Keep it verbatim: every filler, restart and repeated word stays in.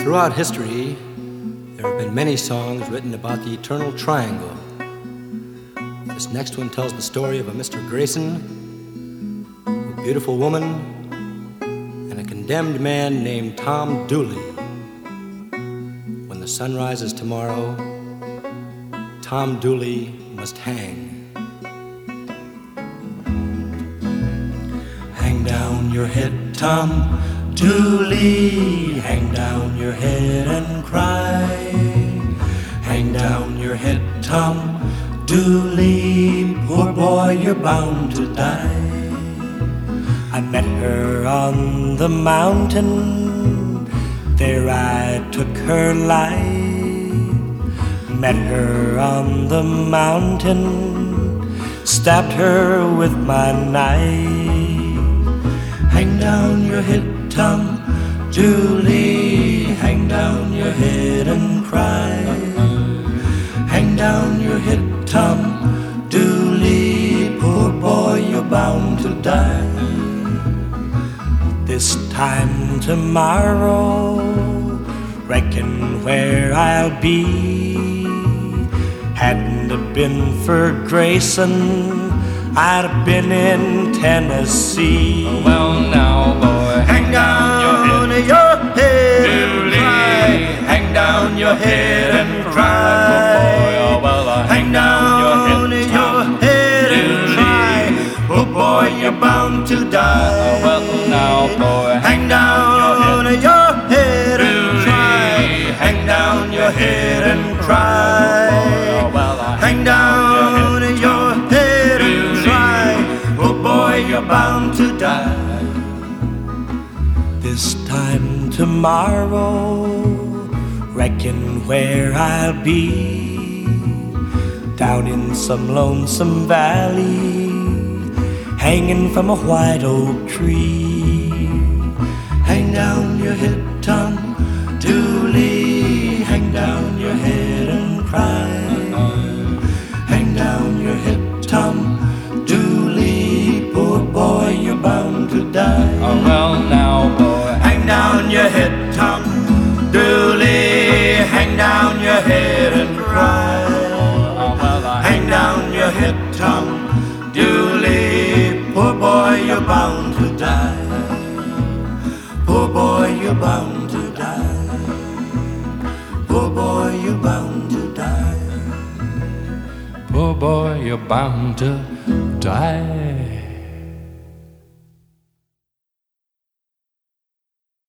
Throughout history, there have been many songs written about the eternal triangle. This next one tells the story of a Mister Grayson, a beautiful woman, and a condemned man named Tom Dooley. When the sun rises tomorrow, Tom Dooley must hang. Hang down your head, Tom Dooley, hang down your head and cry. Hang down your head, Tom Dooley, poor boy, you're bound to die. I met her on the mountain, there I took her life. Met her on the mountain, stabbed her with my knife. Hang down your head, Tom Dooley, hang down your head and cry. Hang down your head, Tom Dooley, poor boy, you're bound to die. This time tomorrow, reckon where I'll be. Hadn't it been for Grayson, I'd have been in Tennessee. Well now, boy, hang down your head, your head and cry. Hang down your head and cry. Oh, well, uh, hang down your head, your head and cry. Oh boy, you're bound to die. Oh, well now, boy, hang down your head and cry. Hang down your head and cry. Oh, well, uh, hang down your head and cry. Oh boy, you're bound to die. This time tomorrow, reckon where I'll be. Down in some lonesome valley, hanging from a white oak tree. Hang down your head, Tom Dooley, hang down your head and cry. Hang down your head, Tom Dooley, poor boy, you're bound to die. oh, well now, boy, hang down your head, Tom Dooley, hang down your head and cry. oh, well, uh, Hang down your head, Tom Dooley, poor boy, you're bound to die. Poor boy, you're bound to die. Poor boy, you're bound to die. poor boy, you're bound to die.